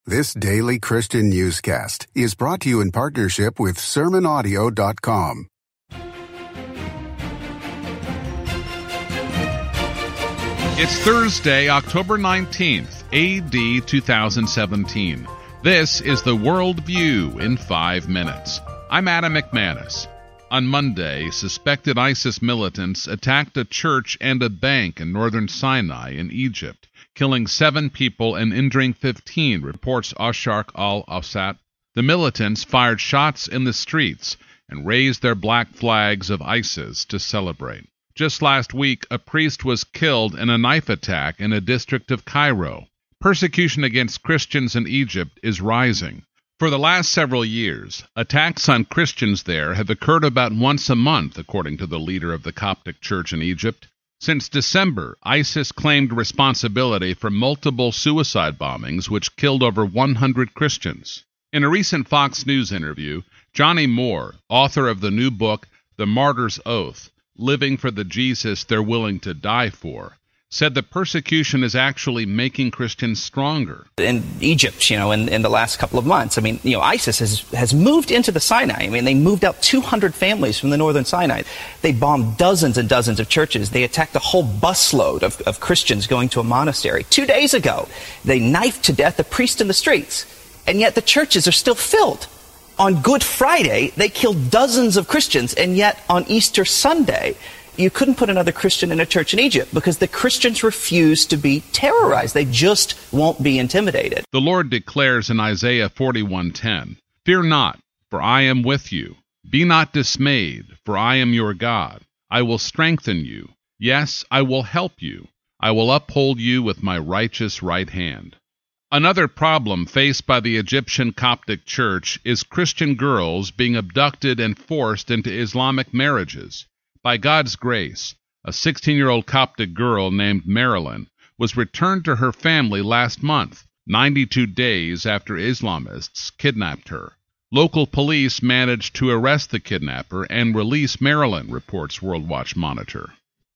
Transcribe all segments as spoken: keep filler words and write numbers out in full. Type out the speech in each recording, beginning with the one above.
This daily Christian newscast is brought to you in partnership with sermon audio dot com. It's Thursday, October nineteenth, A D two thousand seventeen. This is the World View in five minutes. I'm Adam McManus. On Monday, suspected ISIS militants attacked a church and a bank in northern Sinai in Egypt, killing seven people and injuring fifteen, reports Asharq al-Awsat. The militants fired shots in the streets and raised their black flags of ISIS to celebrate. Just last week, a priest was killed in a knife attack in a district of Cairo. Persecution against Christians in Egypt is rising. For the last several years, attacks on Christians there have occurred about once a month, according to the leader of the Coptic Church in Egypt. Since December, ISIS claimed responsibility for multiple suicide bombings which killed over one hundred Christians. In a recent Fox News interview, Johnny Moore, author of the new book, The Martyr's Oath, Living for the Jesus They're Willing to Die For, said the persecution is actually making Christians stronger. In Egypt, you know, in, in the last couple of months, I mean, you know, ISIS has, has moved into the Sinai. I mean, they moved out two hundred families from the northern Sinai. They bombed dozens and dozens of churches. They attacked a whole busload of, of Christians going to a monastery. Two days ago, they knifed to death a priest in the streets, and yet the churches are still filled. On Good Friday, they killed dozens of Christians, and yet on Easter Sunday, you couldn't put another Christian in a church in Egypt because the Christians refuse to be terrorized. They just won't be intimidated. The Lord declares in Isaiah forty-one ten, "Fear not, for I am with you. Be not dismayed, for I am your God. I will strengthen you. Yes, I will help you. I will uphold you with my righteous right hand." Another problem faced by the Egyptian Coptic Church is Christian girls being abducted and forced into Islamic marriages. By God's grace, a sixteen-year-old Coptic girl named Marilyn was returned to her family last month, ninety-two days after Islamists kidnapped her. Local police managed to arrest the kidnapper and release Marilyn, reports World Watch Monitor.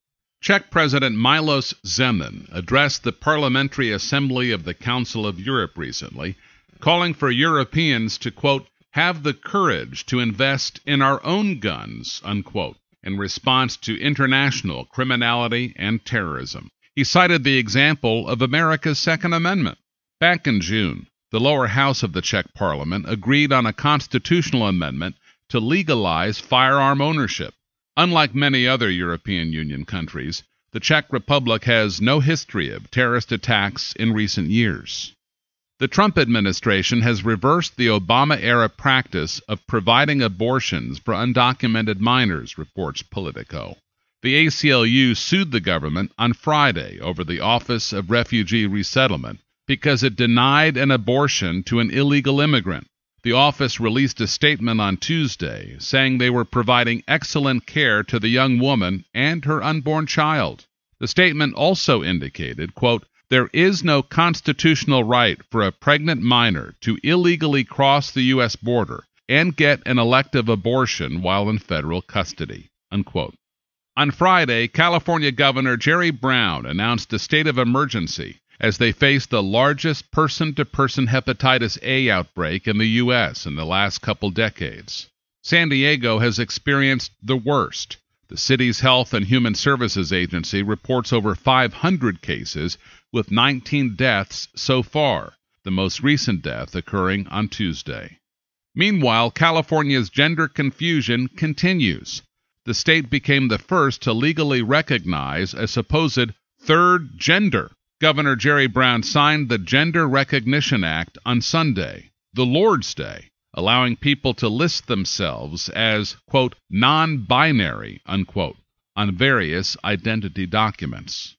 Czech President Milos Zeman addressed the Parliamentary Assembly of the Council of Europe recently, calling for Europeans to, quote, have the courage to invest in our own guns, unquote, in response to international criminality and terrorism. He cited the example of America's Second Amendment. Back in June, the lower house of the Czech Parliament agreed on a constitutional amendment to legalize firearm ownership. Unlike many other European Union countries, the Czech Republic has no history of terrorist attacks in recent years. The Trump administration has reversed the Obama-era practice of providing abortions for undocumented minors, reports Politico. The A C L U sued the government on Friday over the Office of Refugee Resettlement because it denied an abortion to an illegal immigrant. The office released a statement on Tuesday saying they were providing excellent care to the young woman and her unborn child. The statement also indicated, quote, there is no constitutional right for a pregnant minor to illegally cross the U S border and get an elective abortion while in federal custody, unquote. On Friday, California Governor Jerry Brown announced a state of emergency as they face the largest person-to-person hepatitis A outbreak in the U S in the last couple decades. San Diego has experienced the worst. The city's Health and Human Services Agency reports over five hundred cases, with nineteen deaths so far, the most recent death occurring on Tuesday. Meanwhile, California's gender confusion continues. The state became the first to legally recognize a supposed third gender. Governor Jerry Brown signed the Gender Recognition Act on Sunday, the Lord's Day, allowing people to list themselves as, quote, non-binary, unquote, on various identity documents.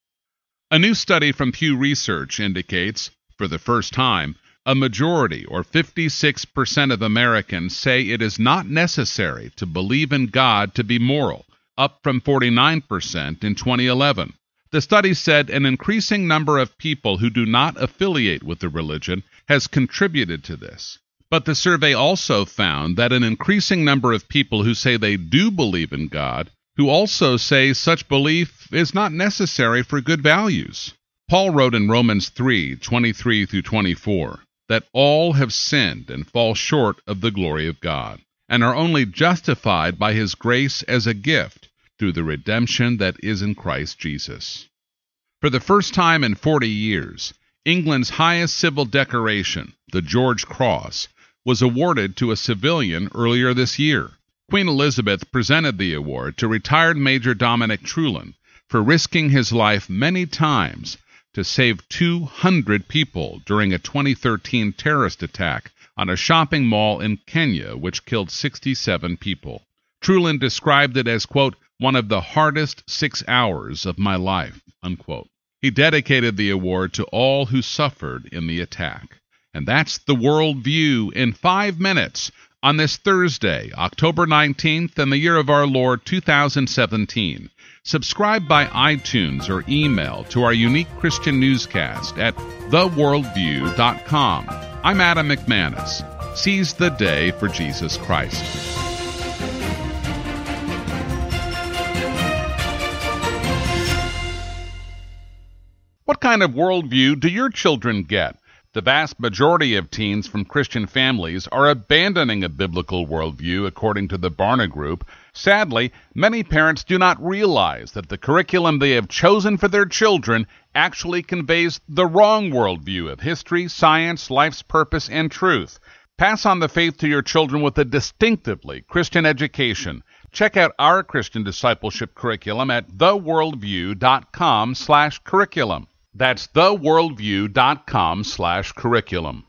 A new study from Pew Research indicates, for the first time, a majority, or fifty-six percent of Americans say it is not necessary to believe in God to be moral, up from forty-nine percent in twenty eleven. The study said an increasing number of people who do not affiliate with the religion has contributed to this. But the survey also found that an increasing number of people who say they do believe in God, who also say such belief is not necessary for good values. Paul wrote in Romans three, twenty-three through twenty-four, that all have sinned and fall short of the glory of God, and are only justified by His grace as a gift through the redemption that is in Christ Jesus. For the first time in forty years, England's highest civil decoration, the George Cross, was awarded to a civilian earlier this year. Queen Elizabeth presented the award to retired Major Dominic Trulin for risking his life many times to save two hundred people during a twenty thirteen terrorist attack on a shopping mall in Kenya, which killed sixty-seven people. Trulin described it as, quote, one of the hardest six hours of my life, unquote. He dedicated the award to all who suffered in the attack. And that's the World View in five minutes on this Thursday, October nineteenth, in the year of our Lord two thousand seventeen. Subscribe by iTunes or email to our unique Christian newscast at the world view dot com. I'm Adam McManus. Seize the day for Jesus Christ. What kind of worldview do your children get? The vast majority of teens from Christian families are abandoning a biblical worldview, according to the Barna Group. Sadly, many parents do not realize that the curriculum they have chosen for their children actually conveys the wrong worldview of history, science, life's purpose, and truth. Pass on the faith to your children with a distinctively Christian education. Check out our Christian discipleship curriculum at the world view dot com slash curriculum. That's the world view dot com slash curriculum.